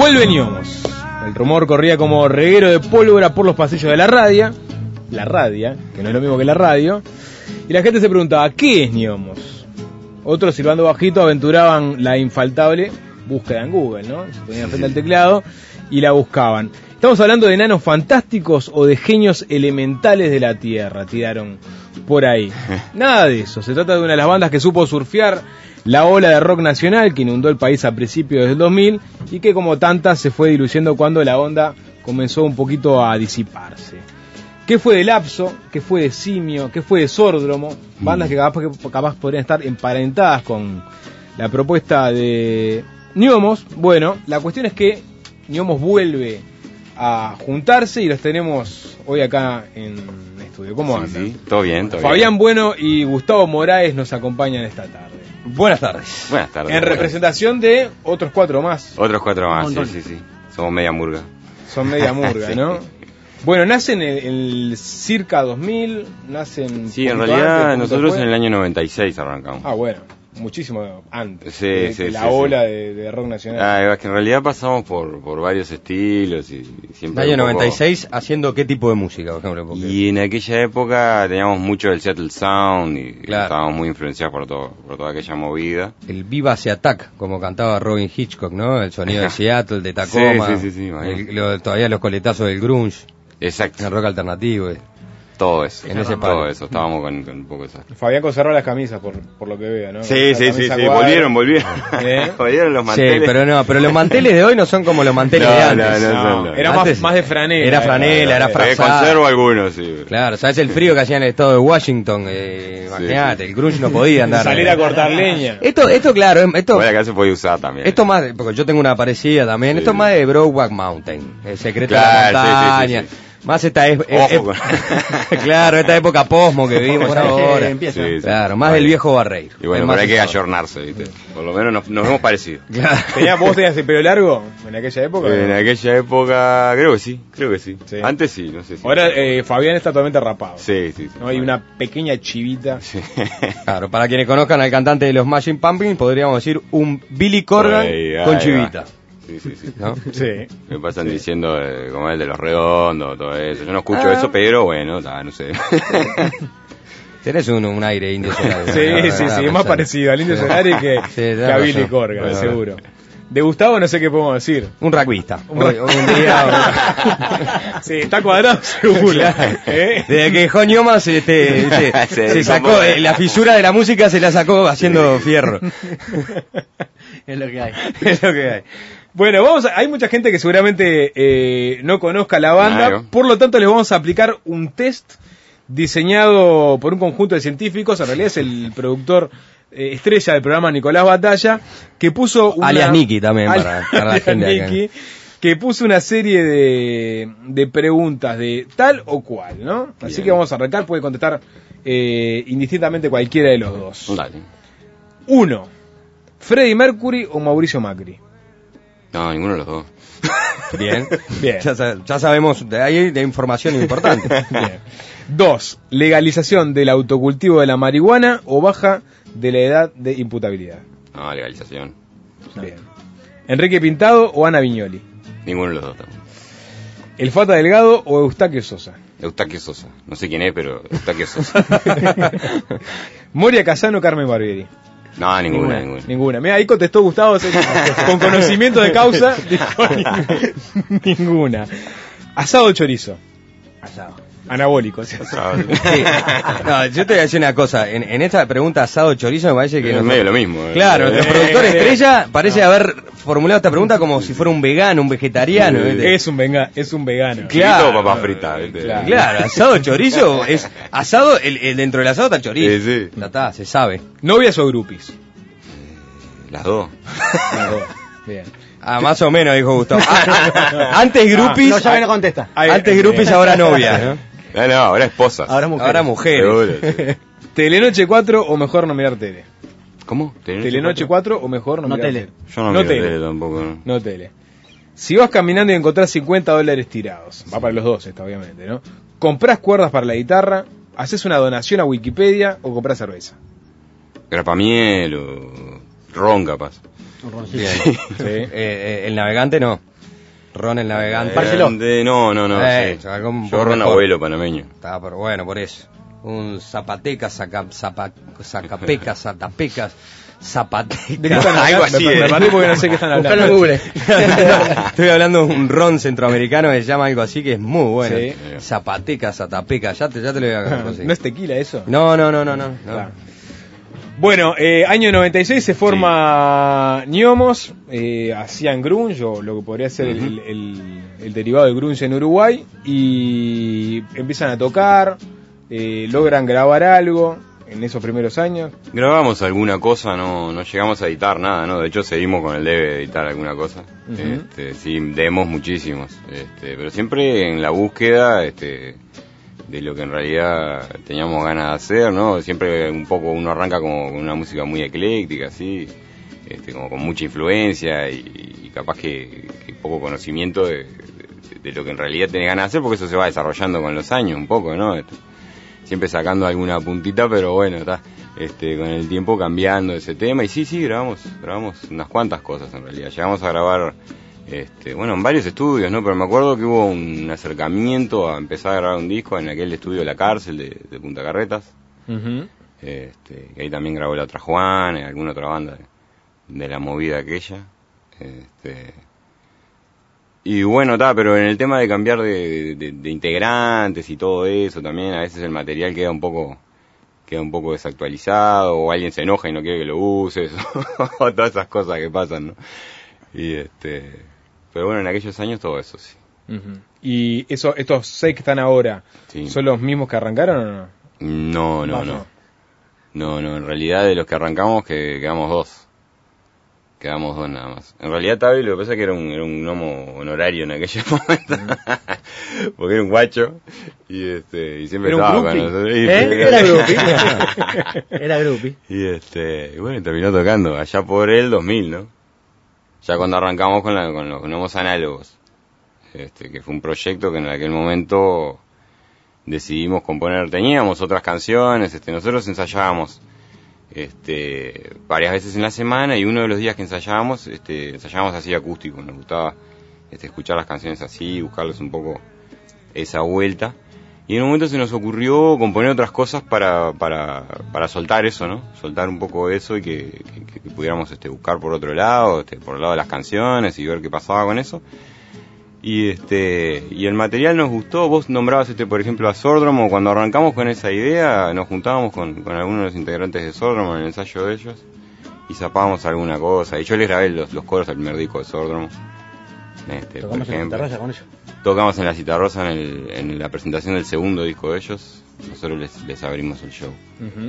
Vuelve Ñomos. El rumor corría como reguero de pólvora por los pasillos de la radia, que no es lo mismo que la radio, y la gente se preguntaba, ¿qué es Ñomos? Otros, silbando bajito, aventuraban la infaltable búsqueda en Google, ¿no? Se ponían frente al teclado y la buscaban. Estamos hablando de enanos fantásticos o de genios elementales de la Tierra, tiraron por ahí. Nada de eso, se trata de una de las bandas que supo surfear la ola de rock nacional que inundó el país a principios del 2000 y que como tantas se fue diluyendo cuando la onda comenzó un poquito a disiparse. ¿Qué fue de Lapso? ¿Qué fue de Simio? ¿Qué fue de Sórdromo? Bandas que capaz podrían estar emparentadas con la propuesta de Ñomos. Bueno, la cuestión es que Ñomos vuelve a juntarse y los tenemos hoy acá en estudio. ¿Cómo andan? Sí, todo bien, todo Fabián bien. Bueno y Gustavo Moraes nos acompañan esta tarde. Buenas tardes. Buenas tardes. En representación de otros 4 más. Otros 4 más, sí. Somos media murga. Son media murga, Sí. ¿no? Bueno, nacen el circa 2000, nacen... Sí, en poquito realidad antes, nosotros después. en el año 96 arrancamos. Ah, bueno, muchísimo antes. Sí, de sí, la sí, ola de rock nacional. Ah, es que en realidad pasamos por varios estilos y siempre... Año un poco- 96, ¿haciendo qué tipo de música, por ejemplo? Porque Y en aquella época teníamos mucho del Seattle Sound y Claro. estábamos muy influenciados por toda aquella movida. el Viva Se Attack, como cantaba Robin Hitchcock, ¿no? El sonido de Seattle, de Tacoma. Sí, imagínate. Todavía los coletazos del grunge, Exacto. el rock alternativo. Todo eso. En ese todo palo. eso. Estábamos con un poco de eso. Fabián conservó las camisas, por lo que veo, ¿no? Sí, La camisa cuadro. volvieron. ¿Eh? Volvieron los Sí, manteles. pero los manteles de hoy no son como los manteles de antes. No. Era Antes más de franela. Era franela, era frazada. Conservo algunos, sí. Claro, ¿sabes el frío que hacía en el estado de Washington? Imagínate, el grunge no podía andar. Salir a cortar leña. Esto claro, esto... Bueno, acá se puede usar también. Esto más, porque yo tengo una parecida también, Sí. esto es más de Brokeback Mountain, el secreto Claro, de la montaña, sí. más esta Ojo con- claro, esta época posmo que vivimos Por ahí ahora, empieza. Sí, sí. claro, más del viejo Barreiro. Y bueno, Es más pero hay que eso. ayornarse, ¿viste? Por lo menos nos hemos parecido. Claro. ¿Vos tenías el pelo largo en aquella época? En aquella época, creo que sí. Sí. Antes sí, no sé si. Ahora Fabián está totalmente rapado. Sí. ¿No? Hay una pequeña chivita. Sí. Claro, para quienes conozcan al cantante de los Smashing Pumpkins, podríamos decir un Billy Corgan Ahí con va. chivita. Sí. ¿No? Sí. Me pasan diciendo como el de los redondos, todo eso. Yo no escucho eso, pero bueno, no sé. Tenés un aire indio Solari. Sí, es más parecido al Indio Solari que a Billy Corgan, Bueno, seguro. De Gustavo no sé qué podemos decir. Un rugbyista. Un Hoy en día... Sí, está cuadrado seguro. ¿Eh? Desde que dejó Ñomos se sacó la fisura de la música, se la sacó haciendo fierro. Es lo que hay. Es lo que hay. Bueno, hay mucha gente que seguramente no conozca la banda, Claro. por lo tanto les vamos a aplicar un test diseñado por un conjunto de científicos, en realidad es el productor estrella del programa Nicolás Batalla, que puso una... Alias Nicky también, para la alias gente acá. Nicky, que puso una serie de preguntas de tal o cual, ¿no? Así Bien. que vamos a arrancar, puede contestar indistintamente cualquiera de los dos. Dale. 1. ¿Freddie Mercury o Mauricio Macri? No, ninguno de los dos. Bien. Bien. Ya sabemos, hay de información importante. Bien. 2. ¿Legalización del autocultivo de la marihuana o baja de la edad de imputabilidad? No, legalización. Bien. ¿Enrique Pintado o Ana Viñoli? Ninguno de los dos también. ¿El Fata Delgado o Eustaquio Sosa? Eustaquio Sosa. No sé quién es, pero Eustaquio Sosa. ¿Moria Casano o Carmen Barbieri? No, ninguna. Ninguna. Mira, ahí contestó Gustavo con conocimiento de causa. Dijo, ninguna. ¿Asado o chorizo? Asado. Anabólico. ¿Sí? Sí. No, yo te voy a decir una cosa. En esta pregunta asado chorizo me parece que... Es medio lo mismo. Claro, nuestro productor estrella parece haber formulado esta pregunta como si fuera un vegano, un vegetariano. ¿viste? Es un vegano. Claro. Papas fritas, ¿viste? Claro. Asado chorizo es asado, el dentro del asado está el chorizo. Sí. Ya está, se sabe. ¿Novias o grupis? Las dos. Las dos. Bien. Ah, más o menos, dijo Gustavo. Antes grupis, No, ya no contesta. antes grupis, ahora novias, ¿no? No, ahora esposas. Ahora mujer. Ahora mujeres. Seguro, sí. ¿Telenoche 4 o mejor no mirar tele? ¿Cómo? ¿Telenoche 4 o mejor no No mirar tele. tele? Yo no miro tele tampoco. ¿No? No tele. Si vas caminando y encontrás $50 tirados, va para los dos esta obviamente, ¿no? ¿Comprás cuerdas para la guitarra? ¿Haces una donación a Wikipedia o comprás cerveza? Grapamiel o ron capaz. Un roncito. Bien. Sí. El navegante no. Ron el navegante. Barceló. No, sí. Algo un Yo poco ron mejor. abuelo panameño. Está, pero bueno, por eso. Un zapateca, sacapecas, zatapecas, ¿De qué zapateca. están Algo hablando? así, Me perdí porque no sé qué están Buscalo en hablando. Google. Estoy hablando de un ron centroamericano que se llama algo así que es muy bueno. Sí. Zapateca, zatapeca, ya te lo voy a conseguir. ¿No es tequila eso? No. Claro. Bueno, año 96 se forma Ñomos, hacían grunge, o lo que podría ser el derivado del grunge en Uruguay, y empiezan a tocar, logran grabar algo en esos primeros años. Grabamos alguna cosa, no llegamos a editar nada, ¿no? De hecho seguimos con el debe de editar alguna cosa. Sí, demos muchísimos, pero siempre en la búsqueda, de lo que en realidad teníamos ganas de hacer, ¿no? Siempre un poco uno arranca como con una música muy ecléctica, así, como con mucha influencia y capaz que poco conocimiento de lo que en realidad tenés ganas de hacer, porque eso se va desarrollando con los años un poco, ¿no? Siempre sacando alguna puntita, pero bueno, está con el tiempo cambiando ese tema. Y sí, grabamos unas cuantas cosas en realidad. Llegamos a grabar, en varios estudios, ¿no? Pero me acuerdo que hubo un acercamiento a empezar a grabar un disco en aquel estudio La Cárcel de Punta Carretas. Que ahí también grabó La Otra Juana y alguna otra banda de la movida aquella. Y bueno, pero en el tema de cambiar de integrantes y todo eso también, a veces el material queda un poco desactualizado, o alguien se enoja y no quiere que lo uses, o todas esas cosas que pasan, ¿no? Y pero bueno, en aquellos años todo eso, sí. ¿Y estos 6 que están ahora, Sí. son los mismos que arrancaron o no? No, en realidad de los que arrancamos quedamos 2. Quedamos 2 nada más. En realidad Tavi lo que pasa es que era un gnomo honorario en aquellos momentos. Porque era un guacho y siempre Era un estaba con groupie. nosotros. Era groupie. Era groupie. Y bueno, terminó tocando allá por el 2000, ¿no? Ya cuando arrancamos con los gnomos análogos. Que fue un proyecto que en aquel momento decidimos componer. Teníamos otras canciones, nosotros ensayábamos varias veces en la semana, y uno de los días que ensayábamos así acústico. Nos gustaba escuchar las canciones así, buscarles un poco esa vuelta, y en un momento se nos ocurrió componer otras cosas para soltar eso, ¿no? Soltar un poco eso y que pudiéramos buscar por otro lado, por el lado de las canciones, y ver qué pasaba con eso. Y el material nos gustó. Vos nombrabas por ejemplo a Sordromo. Cuando arrancamos con esa idea, nos juntábamos con algunos de los integrantes de Sordromo en el ensayo de ellos y zapábamos alguna cosa, y yo les grabé los coros del primer disco de Sordromo. Tocamos en la terraza con ellos. Tocamos en la Citarrosa en la presentación del segundo disco de ellos. Nosotros les abrimos el show.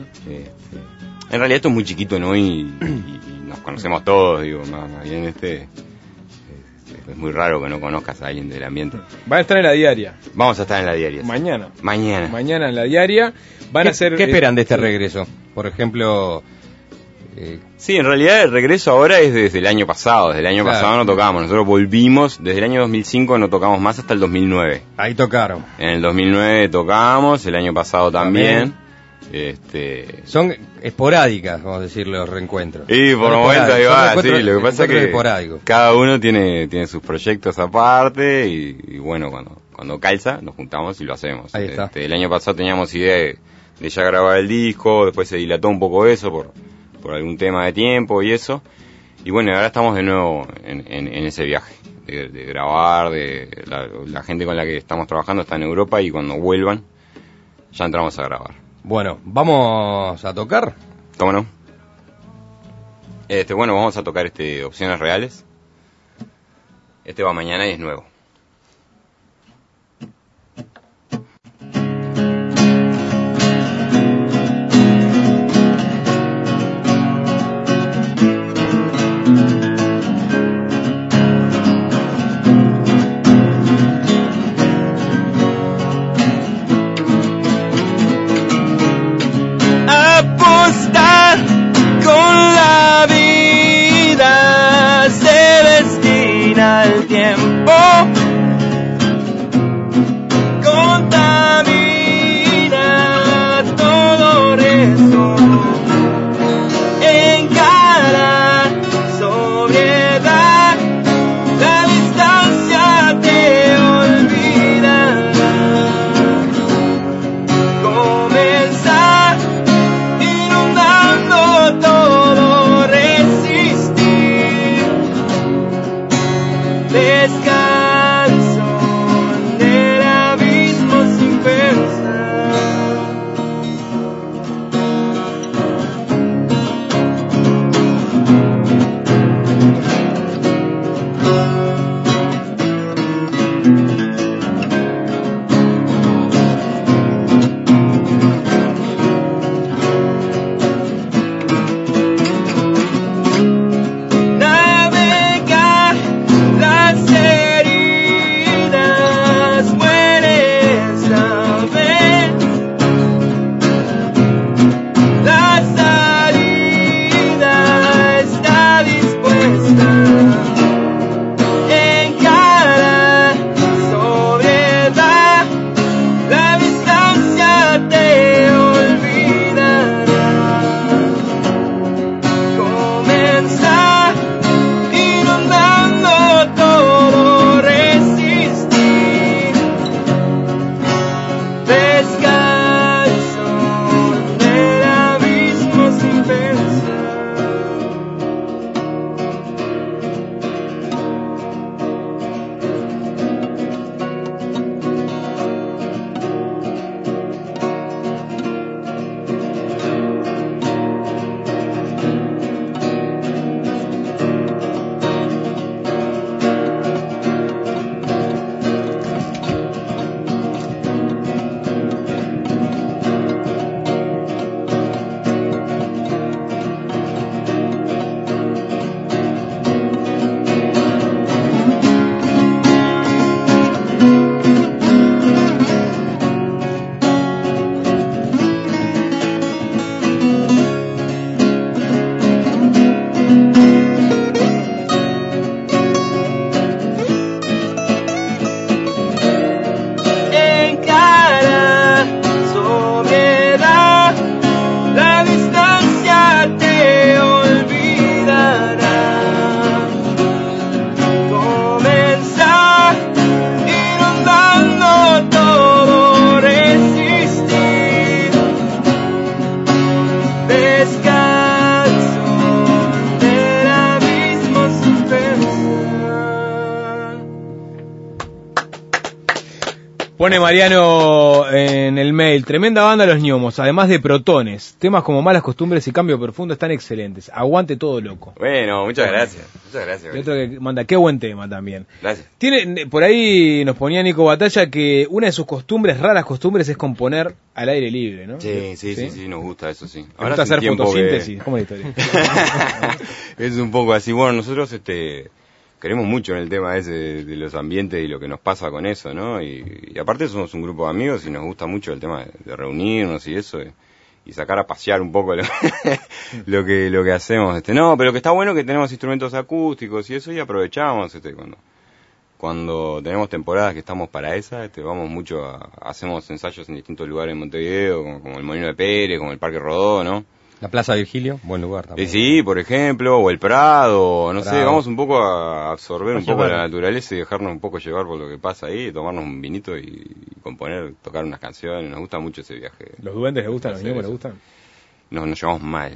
En realidad esto es muy chiquito, ¿no? Y nos conocemos todos, digo, más bien es muy raro que no conozcas a alguien del ambiente. Van a estar en la diaria. Vamos a estar en la diaria. sí. Mañana Mañana. en la diaria. Van a hacer. ¿Qué esperan de este regreso? Por ejemplo, Sí, en realidad el regreso ahora es desde el año pasado. Desde el año pasado no tocamos. Nosotros volvimos, desde el año 2005 no tocamos más hasta el 2009. ahí tocaron. En el 2009 tocamos, el año pasado también. Son esporádicas, vamos a decir, los reencuentros. Y por Son momentos ahí va, esporádicos, sí, lo que pasa es que esporádicos. cada uno tiene sus proyectos aparte y bueno, cuando calza nos juntamos y lo hacemos. Ahí está. El año pasado teníamos idea de ya grabar el disco, después se dilató un poco eso por algún tema de tiempo y eso. Y bueno, ahora estamos de nuevo en ese viaje de grabar, la gente con la que estamos trabajando está en Europa, y cuando vuelvan ya entramos a grabar. Bueno, ¿vamos a tocar? ¿Cómo no? Bueno, vamos a tocar Opciones Reales. Va mañana y es nuevo. Apostar con la vida se destina el tiempo, contamina todo eso, encarar sobriedad la distancia descanso en el abismo sin pensar. Pone Mariano en el mail, tremenda banda Los Ñomos, además de Protones. Temas como Malas Costumbres y Cambio Profundo están excelentes. Aguante todo loco. Bueno, muchas gracias. Muchas gracias. Y otro que manda, qué buen tema también. Gracias. Tiene, por ahí nos ponía Nico Batalla que una de sus costumbres, raras costumbres, es componer al aire libre, ¿no? Sí, nos gusta eso, sí. Ahora gusta hacer fotosíntesis, ¿cómo es la historia? Es un poco así. Bueno, nosotros queremos mucho en el tema ese de los ambientes y lo que nos pasa con eso, ¿no? Y aparte somos un grupo de amigos y nos gusta mucho el tema de reunirnos y eso, y sacar a pasear un poco lo que hacemos. No, pero que está bueno que tenemos instrumentos acústicos y eso, y aprovechamos cuando tenemos temporadas que estamos para esa, vamos mucho hacemos ensayos en distintos lugares en Montevideo, como el Molino de Pérez, como el Parque Rodó, ¿no? La Plaza Virgilio, buen lugar también. Sí, por ejemplo, o el Prado, no sé, vamos un poco a absorber un poco la naturaleza y dejarnos un poco llevar por lo que pasa ahí, tomarnos un vinito y componer, tocar unas canciones. Nos gusta mucho ese viaje. ¿Los duendes les gustan? ¿Los ñomos les gustan? Nos llevamos mal.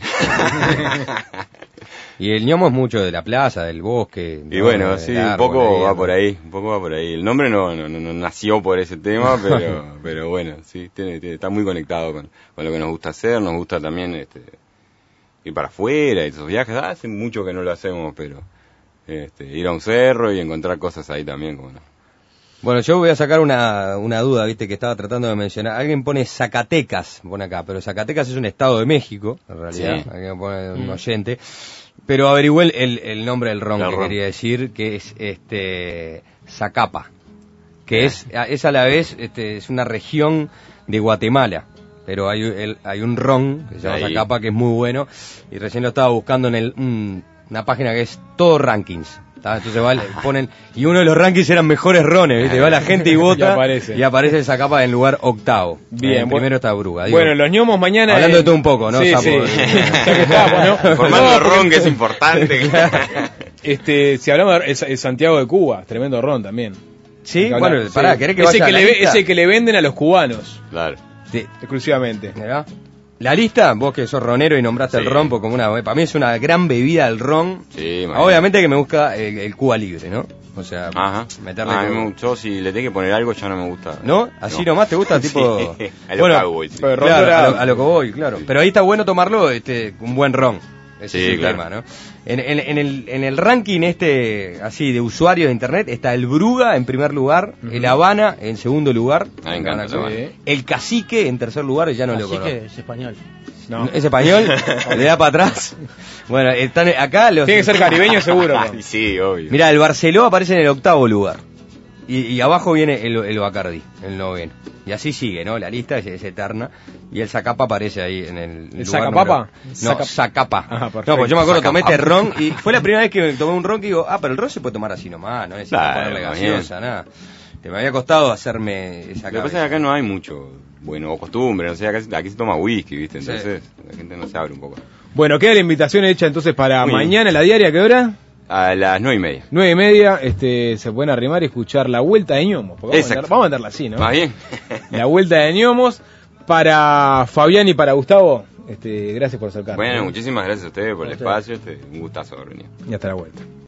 Y el ñomo es mucho de la plaza, del bosque. Y bueno, sí, un poco va por ahí. El nombre no nació por ese tema, pero bueno, sí, está muy conectado con lo que nos gusta hacer. Nos gusta también ir para afuera y esos viajes. Hace mucho que no lo hacemos, pero ir a un cerro y encontrar cosas ahí también, como no. Bueno, yo voy a sacar una duda, viste, que estaba tratando de mencionar. Alguien pone Zacatecas, pone acá, pero Zacatecas es un estado de México, en realidad. Sí. Alguien pone un oyente. Pero averigüé el nombre del ron que quería decir, que es Zacapa, que es a la vez es una región de Guatemala. Pero hay un ron que se llama Zacapa, que es muy bueno, y recién lo estaba buscando en una página que es Todo Rankings. Entonces ponen, y uno de los rankings eran mejores rones, ¿viste? Va la gente y vota y aparece el Zacapa en lugar octavo. Bien, primero está Bruga. Bueno, los ñomos mañana... Hablando de todo un poco, ¿no? Sí, sí. Formando ron, que es importante. Si hablamos de Santiago de Cuba, tremendo ron también. Sí, bueno, pará, ¿querés que vaya ese que le venden a los cubanos. Claro. Sí. Exclusivamente. ¿Verdad? La lista, vos que sos ronero y nombraste el ron como una... Para mí es una gran bebida el ron. Sí, obviamente que me gusta el Cuba Libre, ¿no? O sea, meterle... A mí me gustó, si le tengo que poner algo ya no me gusta. ¿No? ¿Así nomás te gusta? Tipo... Sí, a lo cowboy, sí. Claro, a lo que voy, claro. Pero ahí está bueno tomarlo un buen ron. Ese es el tema, ¿no? En el ranking así de usuarios de internet está el Bruga en primer lugar, el Habana en segundo lugar, me encanta, el Cacique en tercer lugar, ya no lo conozco. Cacique es español. No. ¿Es español? ¿Le da para atrás? Bueno, están acá los... Tiene que ser caribeño seguro. Sí, obvio. Mirá, el Barceló aparece en el octavo lugar. Y abajo viene el Bacardí, el noveno. Y así sigue, ¿no? La lista es eterna. Y el Zacapa aparece ahí en el lugar ¿Zacapapa? No, Zacapa. Perfecto. No, pues yo me acuerdo, tomé este ron y fue la primera vez que tomé un ron que digo, pero el ron se puede tomar así nomás, no necesita ponerle gaseosa, nada. Me había costado hacerme esa cabeza. Lo que pasa es que acá no hay mucho, o costumbre, no sé, aquí se toma whisky, ¿viste? Entonces la gente no se abre un poco. Bueno, queda la invitación hecha entonces para mañana, la diaria, ¿a qué hora? A las 9:30. 9:30, se pueden arrimar y escuchar La Vuelta de Ñomos. Vamos a meterla así, ¿no? Más bien. La Vuelta de Ñomos. Para Fabián y para Gustavo, gracias por acercarnos. Bueno, muchísimas gracias a ustedes por el espacio, un gustazo venir. Y hasta la vuelta.